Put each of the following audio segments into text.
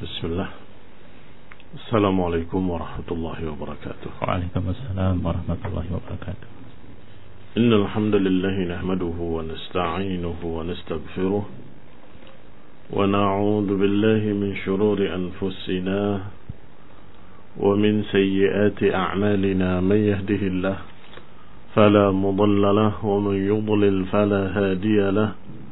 بسم الله. السلام عليكم ورحمة الله وبركاته. وعليكم السلام ورحمة الله وبركاته. إن الحمد لله نحمده ونستعينه ونستغفره ونعوذ بالله من شرور أنفسنا ومن سيئات أعمالنا. من يهده الله فلا مضل له ومن يضلل فلا هادي له.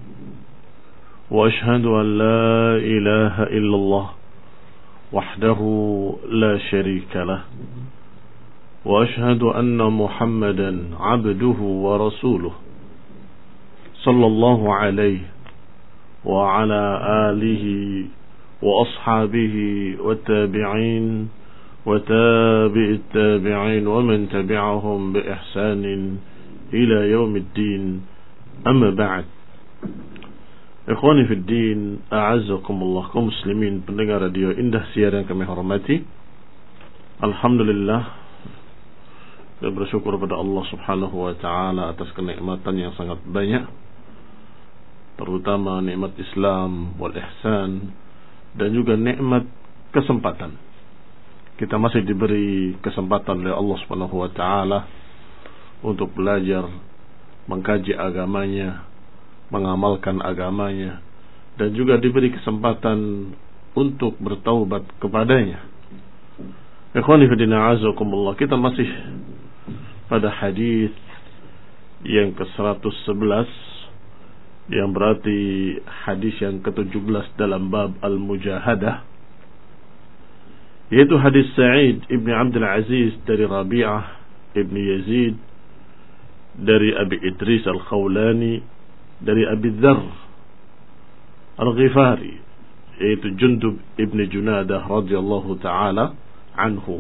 وأشهد أن لا إله إلا الله وحده لا شريك له. وأشهد أن محمدا عبده ورسوله صلى الله عليه وعلى آله وأصحابه والتابعين وتابع التابعين ومن تبعهم بإحسان إلى يوم الدين. أما بعد. Ikhwani fi din, a'azzakumullah, kaum muslimin pendengar radio Indah Siar yang kami hormati. Alhamdulillah, kita bersyukur pada Allah Subhanahu wa taala atas kenikmatan yang sangat banyak, terutama nikmat Islam wal ihsan dan juga nikmat kesempatan. Kita masih diberi kesempatan oleh Allah Subhanahu wa taala untuk belajar, mengkaji agamanya, mengamalkan agamanya, dan juga diberi kesempatan untuk bertaubat kepadanya. Ikhwani fillah, azakumullah, kita masih pada hadis yang ke-111, yang berarti hadis yang ke-17 dalam bab al-mujahadah, yaitu hadis Sa'id ibn Abdul Aziz dari Rabi'ah ibn Yazid dari Abi Idris al-Khawlani dari Abi Dzar Al-Ghifari, yaitu Jundub ibn Junadah radhiyallahu ta'ala anhu,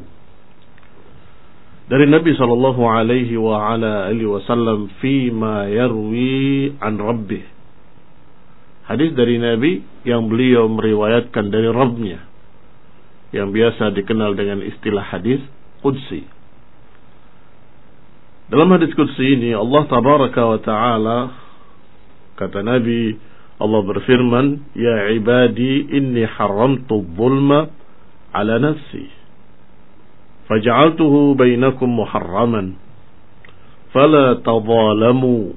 dari Nabi sallallahu alaihi wa ala alihi wasallam fima yarwi an rabbih. Hadis dari Nabi yang beliau meriwayatkan dari Rabbnya, yang biasa dikenal dengan istilah hadis qudsi. Dalam hadis qudsi ini Allah tabaraka wa ta'ala, kata Nabi, Allah berfirman, ya ibadi inni haramtu dhulma ala nafsi faj'altuhu bainakum muharraman fala tadhalamu.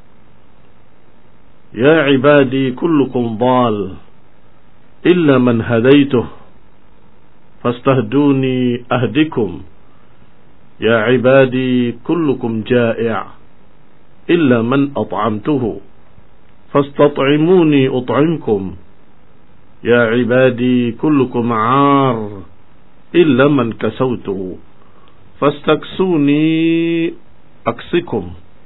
Ya ibadi kullukum dhal illa man hadaituh fastahduni ahdikum. Ya ibadi kullukum ja'i' illa man at'amtuhu فاستطعموني أطعمكم. يا عبادي كلكم عار إلا من كسوته فاستكسوني أكسكم.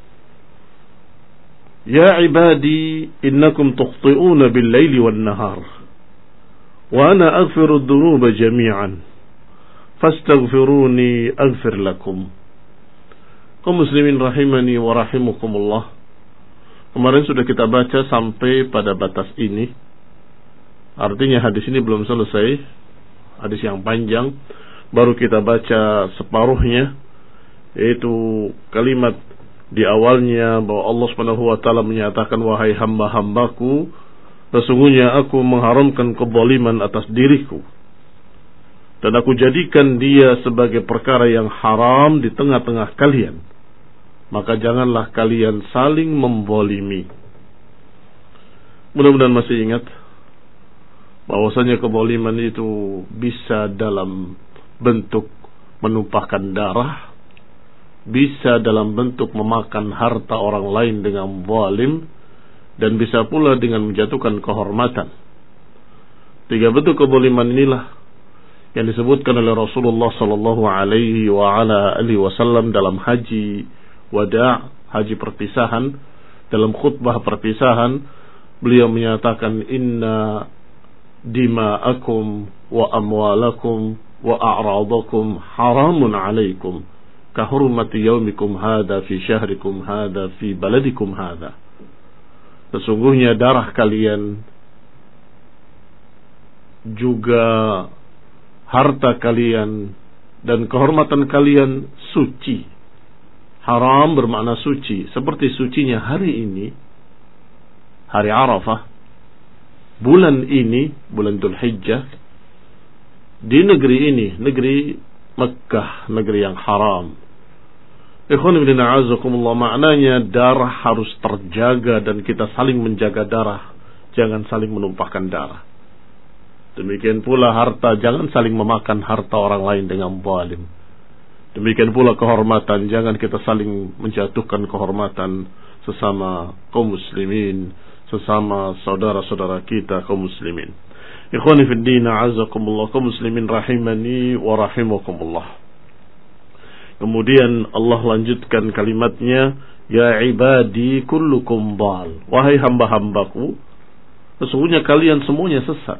يا عبادي إنكم تخطئون بالليل والنهار وأنا أغفر الذنوب جميعا فاستغفروني أغفر لكم. kaum muslimin rahimani wa rahimukumullah, kemarin sudah kita baca sampai pada batas ini. Artinya hadis ini belum selesai, hadis yang panjang. Baru kita baca separuhnya, yaitu kalimat di awalnya bahwa Allah Subhanahu wa taala menyatakan, wahai hamba-hambaku, sesungguhnya aku mengharamkan kezaliman atas diriku, dan aku jadikan dia sebagai perkara yang haram di tengah-tengah kalian. Maka janganlah kalian saling membolimi. Mudah-mudahan masih ingat bahwasanya kezaliman itu bisa dalam bentuk menumpahkan darah, bisa dalam bentuk memakan harta orang lain dengan zalim, dan bisa pula dengan menjatuhkan kehormatan. Tiga bentuk kezaliman inilah yang disebutkan oleh Rasulullah sallallahu alaihi wa ala alihi wasallam dalam haji wada', haji perpisahan. Dalam khutbah perpisahan beliau menyatakan, inna dima'akum wa amwalakum wa a'radakum haramun alaikum ka hurmati yaumikum hadha fi syahrikum hadha fi baladikum hadha. Sesungguhnya darah kalian juga harta kalian dan kehormatan kalian suci. Haram bermakna suci, seperti sucinya hari ini, hari Arafah, bulan ini, bulan Dzulhijjah, di negeri ini, negeri Mekah, negeri yang haram. Ikhwan fillah a'azzakumullah, maknanya darah harus terjaga dan kita saling menjaga darah, jangan saling menumpahkan darah. Demikian pula harta, jangan saling memakan harta orang lain dengan zalim. Demikian pula kehormatan, jangan kita saling menjatuhkan kehormatan sesama kaum muslimin, sesama saudara-saudara kita kaum muslimin. Ikhwani fid din, a'azzakumullah, kaum muslimin rahimani wa rahimakumullah. Kemudian Allah lanjutkan kalimatnya, ya ibadi kullukum dhal. Wahai hamba-hambaku, sesungguhnya kalian semuanya sesat,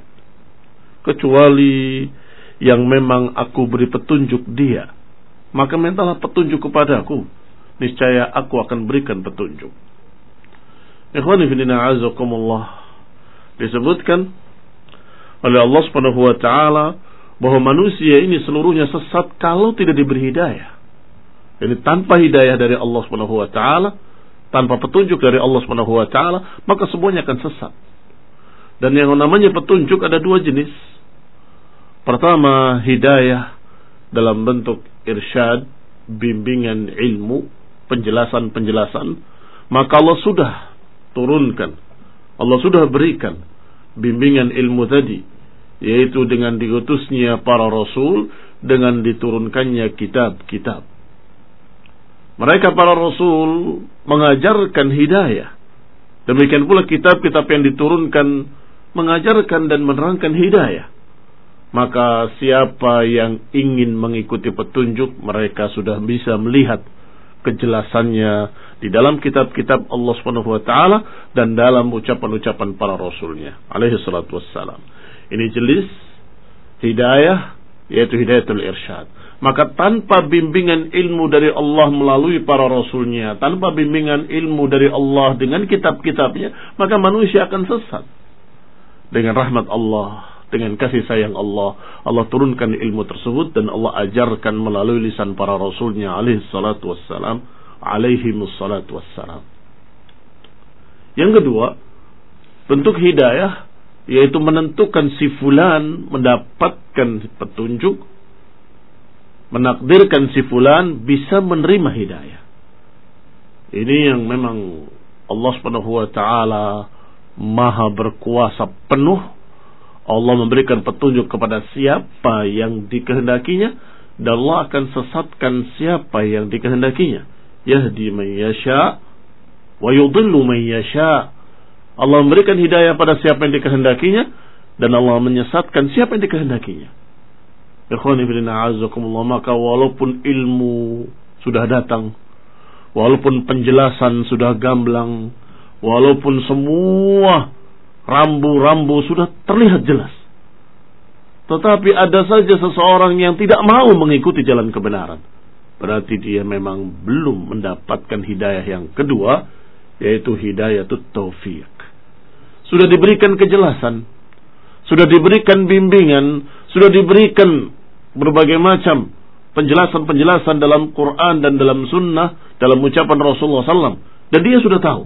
kecuali yang memang aku beri petunjuk dia. Maka mintalah petunjuk kepadaku, niscaya aku akan berikan petunjuk. Ikhwani fillah a'azzakumullah, disebutkan oleh Allah Subhanahu wa taala bahwa manusia ini seluruhnya sesat kalau tidak diberi hidayah. Jadi tanpa hidayah dari Allah Subhanahu wa taala, tanpa petunjuk dari Allah Subhanahu wa taala, maka semuanya akan sesat. Dan yang namanya petunjuk ada dua jenis. Pertama, hidayah dalam bentuk irsyad, bimbingan ilmu, penjelasan-penjelasan. Maka Allah sudah turunkan, Allah sudah berikan bimbingan ilmu tadi, yaitu dengan diutusnya para rasul, dengan diturunkannya kitab-kitab. Mereka para rasul mengajarkan hidayah. Demikian pula kitab-kitab yang diturunkan mengajarkan dan menerangkan hidayah. Maka siapa yang ingin mengikuti petunjuk, mereka sudah bisa melihat kejelasannya di dalam kitab-kitab Allah Subhanahu wa taala dan dalam ucapan-ucapan para rasulnya alaihi salatu wassalam. Ini jelas hidayah, yaitu hidayatul irsyad. Maka tanpa bimbingan ilmu dari Allah melalui para rasulnya, tanpa bimbingan ilmu dari Allah dengan kitab-kitabnya, maka manusia akan sesat. Dengan rahmat Allah, dengan kasih sayang Allah, Allah turunkan ilmu tersebut dan Allah ajarkan melalui lisan para rasulnya alaihi salatu wassalam, alaihimus salatu wassalam. Yang kedua, bentuk hidayah, yaitu menentukan si fulan mendapatkan petunjuk, menakdirkan si fulan bisa menerima hidayah. Ini yang memang Allah Subhanahu wa taala maha berkuasa penuh. Allah memberikan petunjuk kepada siapa yang dikehendakinya, dan Allah akan sesatkan siapa yang dikehendakinya. Yahdi man yasha wa yudhillu man yasha. Allah memberikan hidayah pada siapa yang dikehendakinya, dan Allah menyesatkan siapa yang dikehendakinya. Ikhwani fillah a'azzakumullah, maka walaupun ilmu sudah datang, walaupun penjelasan sudah gamblang, walaupun semua rambu-rambu sudah terlihat jelas, tetapi ada saja seseorang yang tidak mau mengikuti jalan kebenaran, berarti dia memang belum mendapatkan hidayah yang kedua, yaitu hidayatut taufiq. Sudah diberikan kejelasan, sudah diberikan bimbingan, sudah diberikan berbagai macam penjelasan-penjelasan dalam Quran dan dalam sunnah, dalam ucapan Rasulullah SAW, dan dia sudah tahu,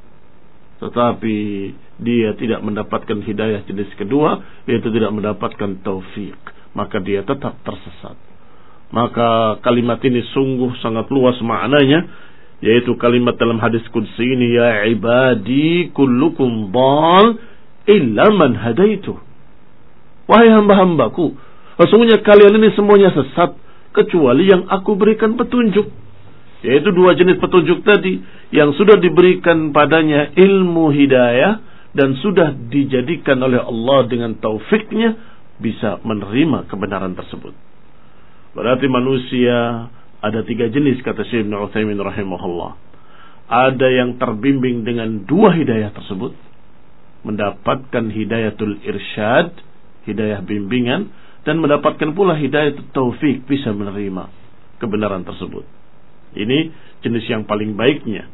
tetapi dia tidak mendapatkan hidayah jenis kedua, yaitu tidak mendapatkan taufik, maka dia tetap tersesat. Maka kalimat ini sungguh sangat luas maknanya, yaitu kalimat dalam hadis qudsi ini, ya ibadi kullukum dhal illa man hadaitu. Wahai hamba-hambaku, sesungguhnya kalian ini semuanya sesat, kecuali yang aku berikan petunjuk. Yaitu dua jenis petunjuk tadi, yang sudah diberikan padanya ilmu hidayah, dan sudah dijadikan oleh Allah dengan taufiknya, bisa menerima kebenaran tersebut. Berarti manusia ada tiga jenis, kata Syekh Ibnu Utsaimin rahimahullah. Ada yang terbimbing dengan dua hidayah tersebut, mendapatkan hidayatul irsyad, hidayah bimbingan, dan mendapatkan pula hidayah taufik, bisa menerima kebenaran tersebut. Ini jenis yang paling baiknya.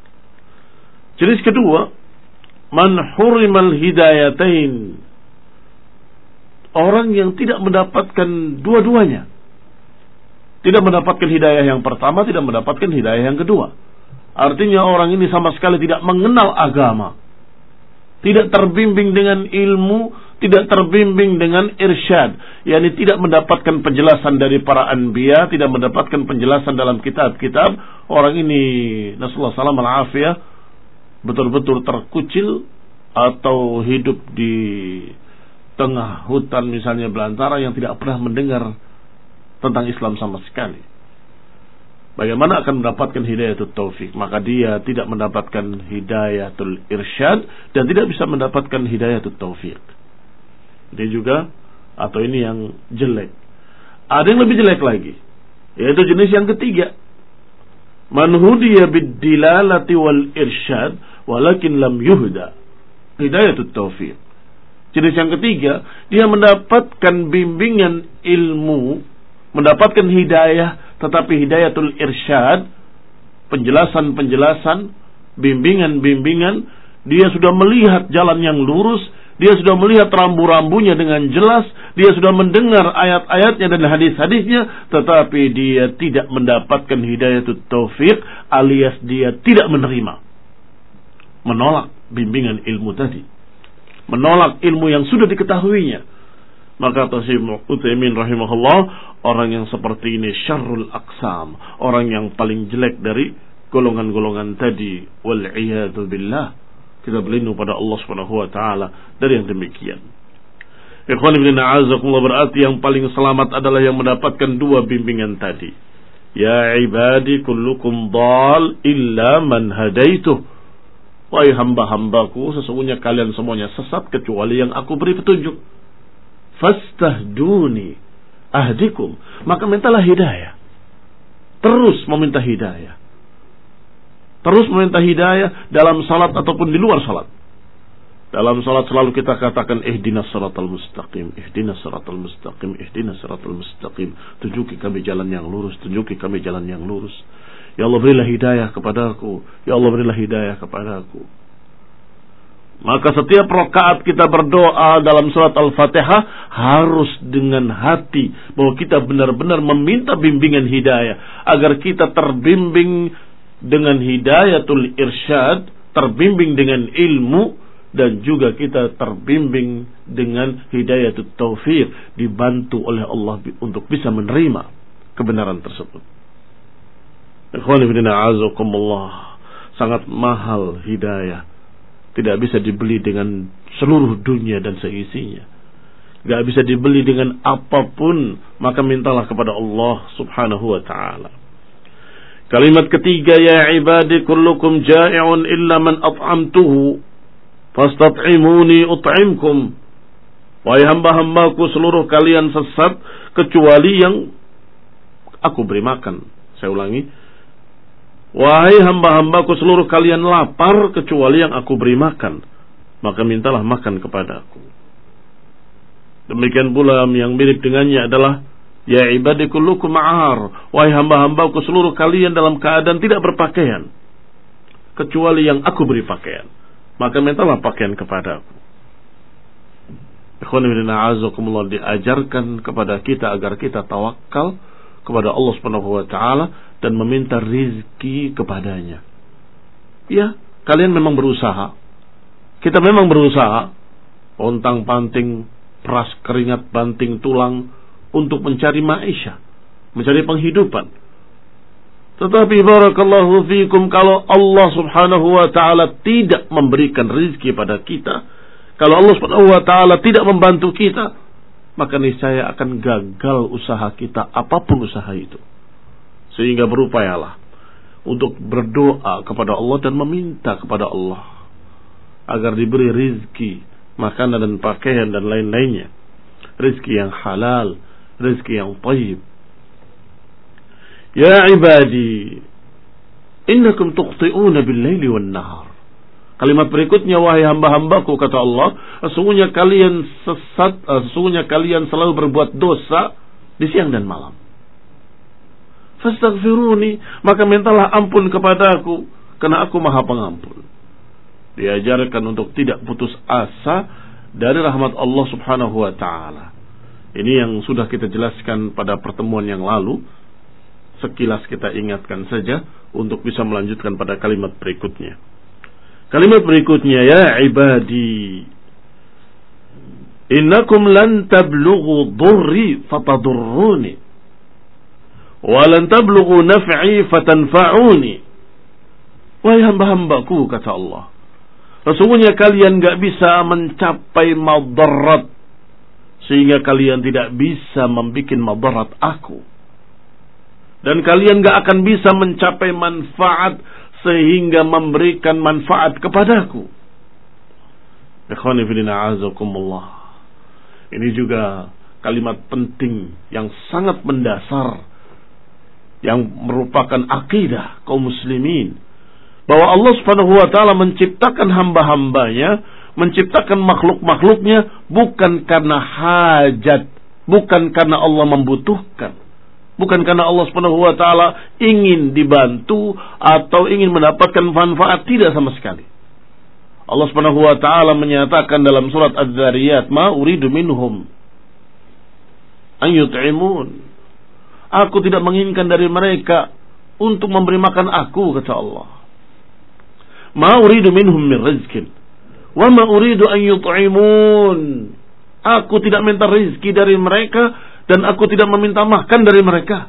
Jenis kedua, man hurimal hidayatain, orang yang tidak mendapatkan dua-duanya, tidak mendapatkan hidayah yang pertama, tidak mendapatkan hidayah yang kedua. Artinya orang ini sama sekali tidak mengenal agama, tidak terbimbing dengan ilmu tidak terbimbing dengan irsyad, yakni tidak mendapatkan penjelasan dari para anbiya, tidak mendapatkan penjelasan dalam kitab-kitab, orang ini nasallahu salam al-afiyah betul-betul terkucil atau hidup di tengah hutan misalnya belantara yang tidak pernah mendengar tentang Islam sama sekali. Bagaimana akan mendapatkan hidayatul taufik? Maka dia tidak mendapatkan hidayatul irsyad dan tidak bisa mendapatkan hidayatul taufik. Dia juga, atau ini yang jelek. Ada yang lebih jelek lagi, yaitu jenis yang ketiga. Man hudiya bid-dilalati wal irsyad walakin lam yuhda hidayatul taufik. Jenis yang ketiga, dia mendapatkan bimbingan ilmu, mendapatkan hidayah, tetapi hidayatul irsyad, penjelasan-penjelasan, bimbingan-bimbingan, dia sudah melihat jalan yang lurus, dia sudah melihat rambu-rambunya dengan jelas, dia sudah mendengar ayat-ayatnya dan hadis-hadisnya, tetapi dia tidak mendapatkan hidayatul taufik, alias dia tidak menerima, menolak bimbingan ilmu tadi, menolak ilmu yang sudah diketahuinya. Maka Syekh Utsaimin rahimahullah, orang yang seperti ini syarrul aqsam, orang yang paling jelek dari golongan-golongan tadi, wal iyadu billah. Kita berlindung pada Allah Subhanahu wa taala dari yang demikian. Ikhwan ibn a'azakumullah, berarti yang paling selamat adalah yang mendapatkan dua bimbingan tadi. Ya ibadi kullukum dhal illa man hadaituh. Wahai hamba-hambaku, sesungguhnya kalian semuanya sesat kecuali yang aku beri petunjuk. Fastahduni ahdikum, maka mintalah hidayah. Terus meminta hidayah. Terus meminta hidayah dalam salat ataupun di luar salat. Dalam salat selalu kita katakan ihdinas siratal mustaqim, ihdinas siratal mustaqim, ihdinas siratal mustaqim. Tunjuki kami jalan yang lurus, tunjuki kami jalan yang lurus. Ya Allah, berilah hidayah kepadaku. Ya Allah, berilah hidayah kepadaku. Maka setiap rakaat kita berdoa dalam surat Al-Fatihah harus dengan hati bahwa kita benar-benar meminta bimbingan hidayah agar kita terbimbing dengan hidayatul irsyad, terbimbing dengan ilmu, dan juga kita terbimbing dengan hidayatul taufik, dibantu oleh Allah untuk bisa menerima kebenaran tersebut. Ikhwan fillah a'azakumullah, sangat mahal hidayah. Tidak bisa dibeli dengan seluruh dunia dan seisinya. Tidak bisa dibeli dengan apapun. Maka mintalah kepada Allah subhanahu wa ta'ala. Kalimat ketiga, ya ibadi kullukum ja'i'un illa man at'amtuhu fastat'imuni ut'imkum. Wahai hamba-hambaku, seluruh kalian sesat kecuali yang aku beri makan. Saya ulangi. Wahai hamba-hambaku, seluruh kalian lapar kecuali yang aku beri makan, maka mintalah makan kepadaku. Demikian pula yang mirip dengannya adalah ya ibadi kullukum ma'ar. Wahai hamba-hambaku, seluruh kalian dalam keadaan tidak berpakaian kecuali yang aku beri pakaian, maka mintalah pakaian kepadaku. Ikhwan fillah a'azakumullah, diajarkan kepada kita agar kita tawakal kepada Allah Subhanahu wa taala dan meminta rizki kepadanya. Ya, kalian memang berusaha. Kita memang berusaha, pontang-panting, peras keringat, banting tulang untuk mencari maisha, mencari penghidupan. Tetapi barakallahu fikum, kalau Allah Subhanahu wa taala tidak memberikan rizki pada kita, kalau Allah Subhanahu wa taala tidak membantu kita, maka niscaya akan gagal usaha kita, apapun usaha itu. Sehingga berupayalah untuk berdoa kepada Allah dan meminta kepada Allah agar diberi rizki, makanan dan pakaian dan lain-lainnya. Rizki yang halal, rizki yang thayyib. Ya ibadi, innakum tukhti'una bil-laili wan-nahar. Kalimat berikutnya, wahai hamba-hambaku, kata Allah, sesungguhnya kalian sesat, sesungguhnya kalian selalu berbuat dosa di siang dan malam. Fastaghfiruni, maka mintalah ampun kepadaku, karena aku Maha Pengampun. Diajarkan untuk tidak putus asa dari rahmat Allah Subhanahu wa taala. Ini yang sudah kita jelaskan pada pertemuan yang lalu. Sekilas kita ingatkan saja untuk bisa melanjutkan pada kalimat berikutnya. Kalimat berikutnya, ya ibadi innakum lan tablughu dhurri fatadurruni wa lan tablughu naf'i fatanfa'uni. Wahai hamba-hambaku, kata Allah, sesungguhnya kalian gak bisa mencapai madarat sehingga kalian tidak bisa membuat madarat aku, dan kalian gak akan bisa mencapai manfaat sehingga memberikan manfaat kepadaku. Ikhwani fillah azakumullah. Ini juga kalimat penting yang sangat mendasar, yang merupakan akidah kaum muslimin, bahwa Allah Subhanahu wa taala menciptakan hamba-hambanya, menciptakan makhluk-makhluknya bukan karena hajat, bukan karena Allah membutuhkan, bukan karena Allah Subhanahu wa taala ingin dibantu atau ingin mendapatkan manfaat, tidak sama sekali. Allah Subhanahu wa taala menyatakan dalam surat Az-Zariyat, "Ma uridu minhum an yut'imun." Aku tidak menginginkan dari mereka untuk memberi makan aku, kata Allah. "Ma uridu minhum min rizqin wa ma uridu an yut'imun." Aku tidak minta rezeki dari mereka dan aku tidak meminta makan dari mereka.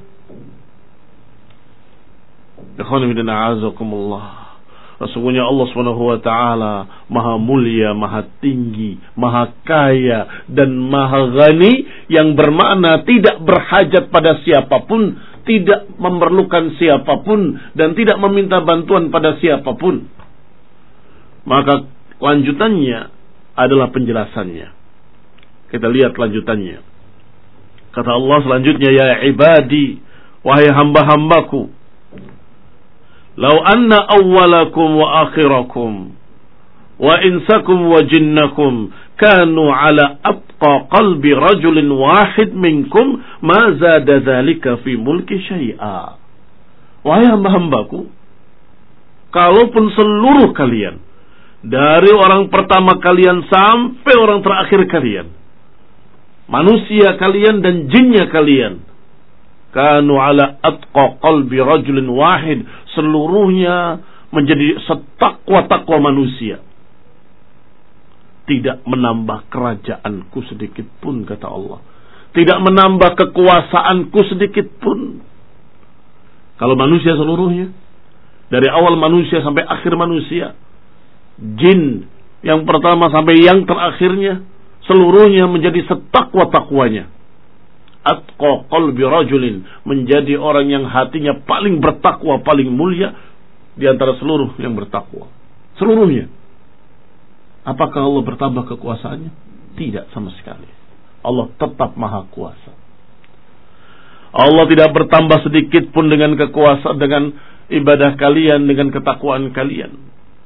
Sesungguhnya Allah Subhanahu wa taala Maha mulia, Maha tinggi, Maha kaya dan Maha ghani, yang bermakna tidak berhajat pada siapapun, tidak memerlukan siapapun dan tidak meminta bantuan pada siapapun. Maka lanjutannya adalah penjelasannya. Kita lihat lanjutannya. Kata Allah selanjutnya, "Ya ibadi, wahai hamba-hambaku, lau anna awwalakum wa akhirakum wa insakum wa jinnakum kanu ala atqa qalbi rajulin wahid minkum ma zada dzalika fi mulki syai'a." Wahai hamba-hambaku, kalaupun seluruh kalian, dari orang pertama kalian sampai orang terakhir kalian, manusia kalian dan jinnya kalian, kanu ala atqa qalbi rajulin wahid, seluruhnya menjadi setakwa-takwa manusia, tidak menambah kerajaanku sedikit pun, kata Allah, tidak menambah kekuasaanku sedikit pun. Kalau manusia seluruhnya, dari awal manusia sampai akhir manusia, jin yang pertama sampai yang terakhirnya, seluruhnya menjadi setakwa-takwanya. Atqa qalbi rajulin, menjadi orang yang hatinya paling bertakwa, paling mulia di antara seluruh yang bertakwa. Seluruhnya. Apakah Allah bertambah kekuasaannya? Tidak sama sekali. Allah tetap maha kuasa. Allah tidak bertambah sedikit pun dengan kekuasaan, dengan ibadah kalian, dengan ketakwaan kalian.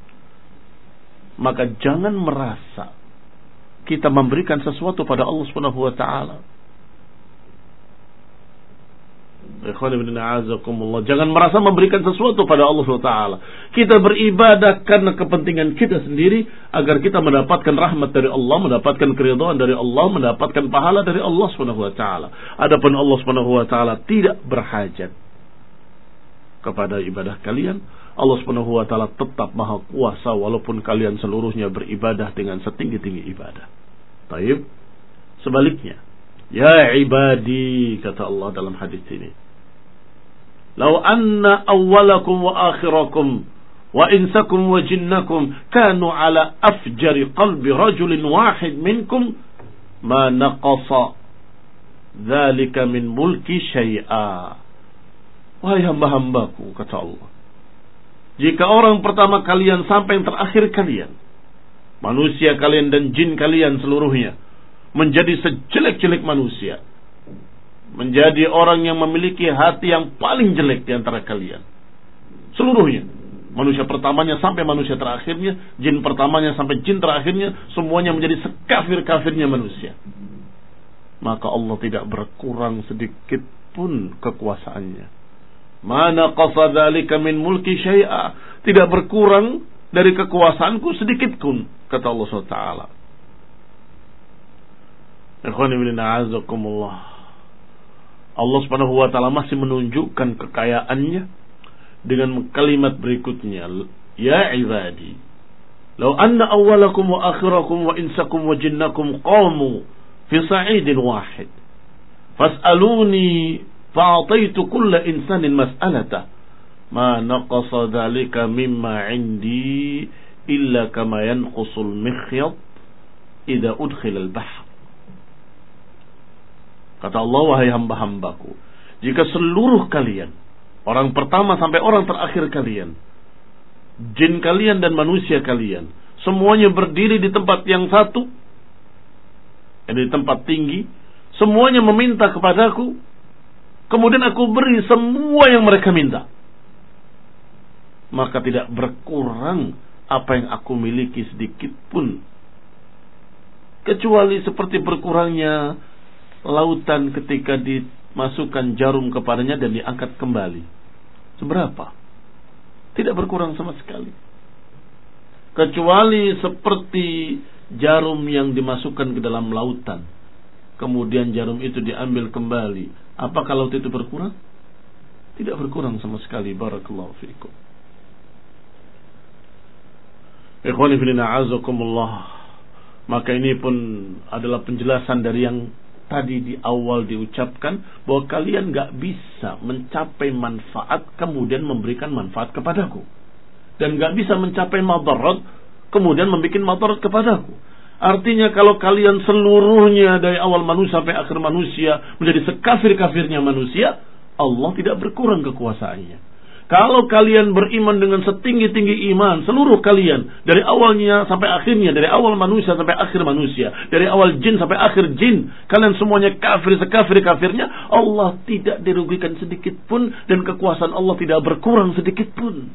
Maka jangan merasa kita memberikan sesuatu pada Allah Subhanahu wa taala. Jangan merasa memberikan sesuatu pada Allah Subhanahu wa taala. Kita beribadah karena kepentingan kita sendiri, agar kita mendapatkan rahmat dari Allah, mendapatkan keridhaan dari Allah, mendapatkan pahala dari Allah Subhanahu wa taala. Adapun Allah Subhanahu wa taala tidak berhajat kepada ibadah kalian. Allah Subhanahu wa taala tetap maha kuasa walaupun kalian seluruhnya beribadah dengan setinggi-tinggi ibadah. Baik. Sebaliknya, ya ibadi, kata Allah dalam hadis ini, "Lau anna awwalakum wa akhirakum wa insakum wa jinnakum kanu ala afjari qalbi rajulin wahid minkum ma naqasa dzalika min mulki syai'a." Wahai hamba-hambaku, kata Allah, jika orang pertama kalian sampai yang terakhir kalian, manusia kalian dan jin kalian seluruhnya, menjadi sejelek-jelek manusia, menjadi orang yang memiliki hati yang paling jelek di antara kalian, seluruhnya, manusia pertamanya sampai manusia terakhirnya, jin pertamanya sampai jin terakhirnya, semuanya menjadi sekafir-kafirnya manusia, maka Allah tidak berkurang sedikit pun kekuasaannya. Mana qasadzalika min mulki syai'a, tidak berkurang dari kekuasaanku sedikit pun, kata Allah SWT. Allah Subhanahu wa taala masih menunjukkan kekayaannya dengan kalimat berikutnya, ya ibadi, Law anna awwalakum wa akhirakum wa insakum wa jinnakum qamu fi sa'idin wahid fas'aluni fa'ataitu kulla insanin mas'alatah ma naqasa dhalika mimma 'indi illa kama yanqusul mikhyat idza udkhila al-bahr. Kata Allah, wahai hamba-hambaku, jika seluruh kalian, orang pertama sampai orang terakhir kalian, jin kalian dan manusia kalian, semuanya berdiri di tempat yang satu, di tempat tinggi, semuanya meminta kepadaku, kemudian aku beri semua yang mereka minta, maka tidak berkurang apa yang aku miliki sedikit pun, kecuali seperti berkurangnya lautan ketika dimasukkan jarum kepadanya dan diangkat kembali. Seberapa? Tidak berkurang sama sekali. Kecuali seperti jarum yang dimasukkan ke dalam lautan, kemudian jarum itu diambil kembali. Apakah laut itu berkurang? Tidak berkurang sama sekali. Barakallahu fiikum. Ikhwani fillah azakumullah. Maka ini pun adalah penjelasan dari yang tadi di awal diucapkan, bahwa kalian gak bisa mencapai manfaat kemudian memberikan manfaat kepadaku, dan gak bisa mencapai madarat kemudian membuat madarat kepadaku. Artinya kalau kalian seluruhnya dari awal manusia sampai akhir manusia menjadi sekafir-kafirnya manusia, Allah tidak berkurang kekuasaannya. Kalau kalian beriman dengan setinggi-tinggi iman, seluruh kalian, dari awalnya sampai akhirnya, dari awal manusia sampai akhir manusia, dari awal jin sampai akhir jin, kalian semuanya kafir, sekafir-kafirnya, Allah tidak dirugikan sedikit pun, dan kekuasaan Allah tidak berkurang sedikit pun.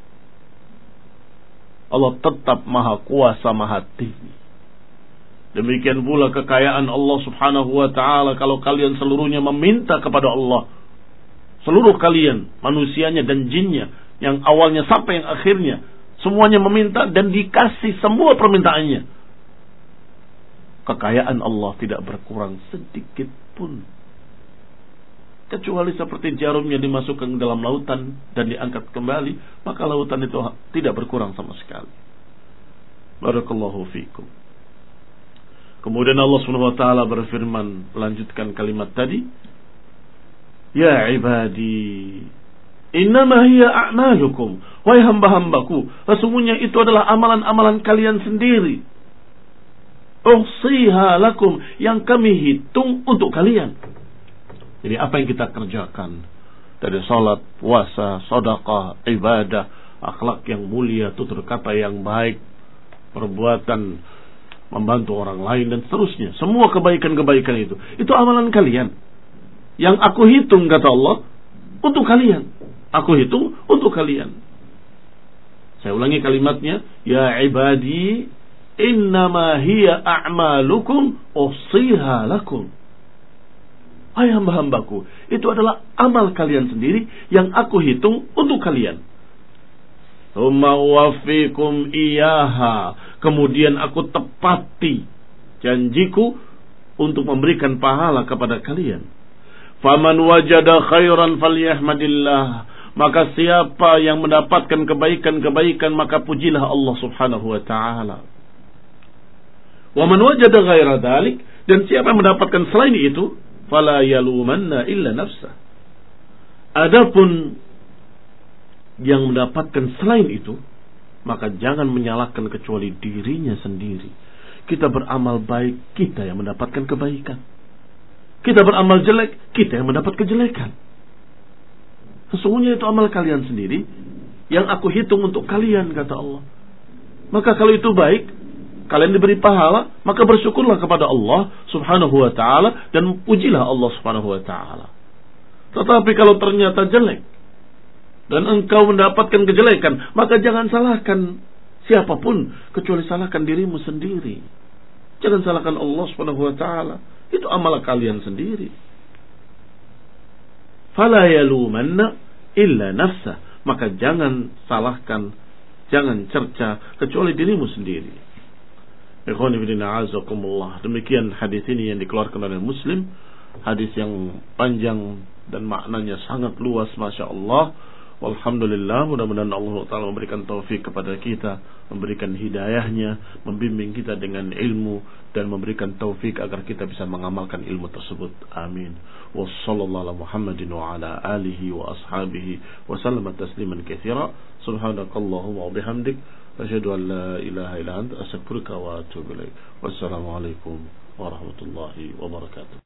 Allah tetap maha kuasa, maha tinggi. Demikian pula kekayaan Allah subhanahu wa ta'ala, kalau kalian seluruhnya meminta kepada Allah, seluruh kalian, manusianya dan jinnya, yang awalnya sampai yang akhirnya, semuanya meminta dan dikasih semua permintaannya, kekayaan Allah tidak berkurang sedikit pun, kecuali seperti jarum yang dimasukkan ke dalam lautan dan diangkat kembali, maka lautan itu tidak berkurang sama sekali. Barakallahu fiikum. Kemudian Allah Subhanahu wa taala berfirman, melanjutkan kalimat tadi, ya ibadi, innama hiya a'malukum, wahai hamba-hambaku, sesungguhnya itu adalah amalan-amalan kalian sendiri, uhsiha lakum, yang kami hitung untuk kalian. Jadi apa yang kita kerjakan, dari salat, puasa, sedekah, ibadah, akhlak yang mulia, tutur kata yang baik, perbuatan membantu orang lain dan seterusnya, semua kebaikan-kebaikan itu amalan kalian. Yang aku hitung, kata Allah, untuk kalian. Aku hitung untuk kalian. Saya ulangi kalimatnya, ya ibadi, innama hiya a'malukum uhsiha lakum. Hai hamba-hambaku, itu adalah amal kalian sendiri yang aku hitung untuk kalian. Tsumma uwaffikum iyaha, kemudian aku tepati janjiku untuk memberikan pahala kepada kalian. Faman wajada khairan falyahmadillah, maka siapa yang mendapatkan kebaikan-kebaikan maka pujilah Allah subhanahu wa ta'ala. Wa man wajada ghaira dhalik, dan siapa yang mendapatkan selain itu, fala yalumanna illa nafsah. Adapun yang mendapatkan selain itu, maka jangan menyalahkan kecuali dirinya sendiri. Kita beramal baik, kita yang mendapatkan kebaikan. Kita beramal jelek, kita yang mendapat kejelekan. Sesungguhnya itu amal kalian sendiri yang aku hitung untuk kalian, kata Allah. Maka kalau itu baik, kalian diberi pahala, maka bersyukurlah kepada Allah subhanahu wa ta'ala dan pujilah Allah subhanahu wa ta'ala. Tetapi kalau ternyata jelek dan engkau mendapatkan kejelekan, maka jangan salahkan siapapun kecuali salahkan dirimu sendiri. Jangan salahkan Allah subhanahu wa ta'ala. Itu amal kalian sendiri. Fala yalumanna illa nafsah, maka jangan salahkan, jangan cerca kecuali dirimu sendiri. Ikhwani fillah azakumullah. Demikian hadis ini yang dikeluarkan oleh Muslim, hadis yang panjang dan maknanya sangat luas, masya Allah. Walhamdulillah, mudah-mudahan Allah Ta'ala memberikan taufik kepada kita, memberikan hidayahnya, membimbing kita dengan ilmu, dan memberikan taufik agar kita bisa mengamalkan ilmu tersebut. Amin. Wassallallahu ala Muhammadin wa ala alihi wa ashabihi wa sallama tasliman katsira. Subhanakallahumma wa bihamdik, asyhadu an la ilaha illa anta, astaghfiruka wa atubu ilaik. Wassalamualaikum warahmatullahi wabarakatuh.